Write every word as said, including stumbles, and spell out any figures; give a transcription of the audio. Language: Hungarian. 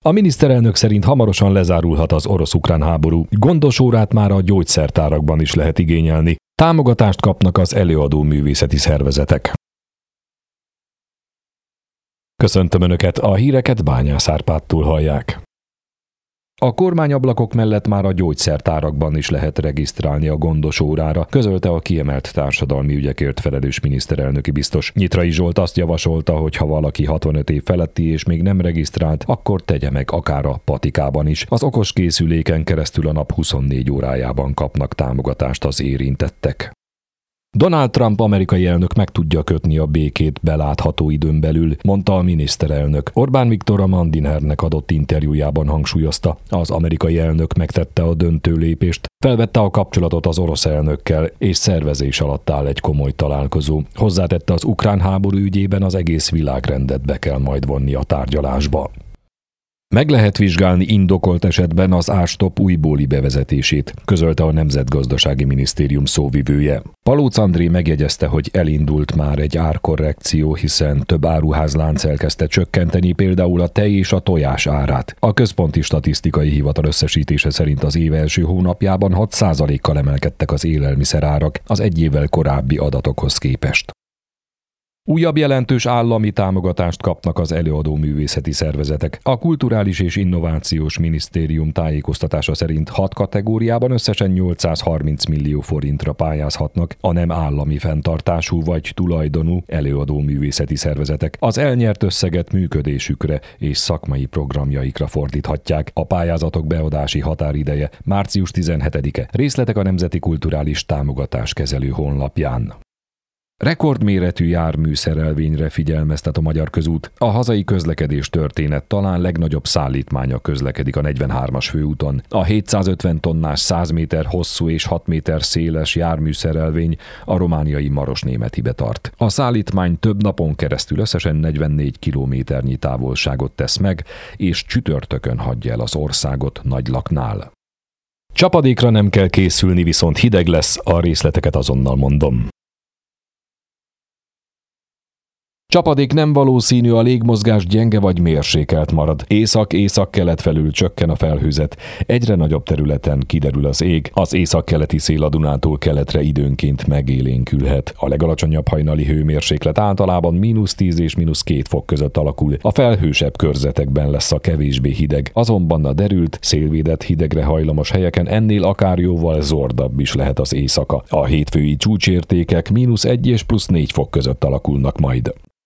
A miniszterelnök szerint hamarosan lezárulhat az orosz-ukrán háború, gondos órát már a gyógyszertárakban is lehet igényelni. Támogatást kapnak az előadó művészeti szervezetek. Köszöntöm Önöket, a híreket Bányász Árpádtól hallják. A kormányablakok mellett már a gyógyszertárakban is lehet regisztrálni a gondos órára, közölte a kiemelt társadalmi ügyekért felelős miniszterelnöki biztos. Nyitrai Zsolt azt javasolta, hogy ha valaki hatvanöt év feletti és még nem regisztrált, akkor tegye meg akár a patikában is. Az okos készüléken keresztül a nap huszonnégy órájában kapnak támogatást az érintettek. Donald Trump amerikai elnök meg tudja kötni a békét belátható időn belül, mondta a miniszterelnök. Orbán Viktor a Mandinernek adott interjújában hangsúlyozta, az amerikai elnök megtette a döntő lépést, felvette a kapcsolatot az orosz elnökkel, és szervezés alatt áll egy komoly találkozó. Hozzátette, az ukrán háború ügyében az egész világrendet be kell majd vonni a tárgyalásba. Meg lehet vizsgálni indokolt esetben az ástop újbóli bevezetését, közölte a Nemzetgazdasági Minisztérium szóvivője. Palóc André megjegyezte, hogy elindult már egy árkorrekció, hiszen több áruházlánc elkezdte csökkenteni például a tej és a tojás árát. A Központi Statisztikai Hivatal összesítése szerint az év első hónapjában hat százalékkal emelkedtek az élelmiszerárak az egy évvel korábbi adatokhoz képest. Újabb jelentős állami támogatást kapnak az előadó művészeti szervezetek. A Kulturális és Innovációs Minisztérium tájékoztatása szerint hat kategóriában összesen nyolcszázharminc millió forintra pályázhatnak a nem állami fenntartású vagy tulajdonú előadó művészeti szervezetek. Az elnyert összeget működésükre és szakmai programjaikra fordíthatják. A pályázatok beadási határideje március tizenhetedike. Részletek a Nemzeti Kulturális Támogatás kezelő honlapján. Rekordméretű járműszerelvényre figyelmeztet a Magyar Közút. A hazai közlekedés történet talán legnagyobb szállítmánya közlekedik a negyvenhármas főúton. A hétszázötven tonnás, száz méter hosszú és hat méter széles járműszerelvény a romániai Marosnémetibe tart. A szállítmány több napon keresztül összesen negyvennégy kilométernyi távolságot tesz meg, és csütörtökön hagyja el az országot Nagylaknál. Csapadékra nem kell készülni, viszont hideg lesz, a részleteket azonnal mondom. Csapadék nem valószínű, a légmozgás gyenge vagy mérsékelt marad. Észak-észak-kelet felül csökken a felhőzet. Egyre nagyobb területen kiderül az ég. Az északkeleti szél a Dunától keletre időnként megélénkülhet. A legalacsonyabb hajnali hőmérséklet általában mínusz tíz és mínusz két fok között alakul. A felhősebb körzetekben lesz a kevésbé hideg. Azonban a derült, szélvédett hidegre hajlamos helyeken ennél akár jóval zordabb is lehet az éjszaka. A hétfői csúcsértékek mínusz egy és plusz négy fok között alakulnak majd.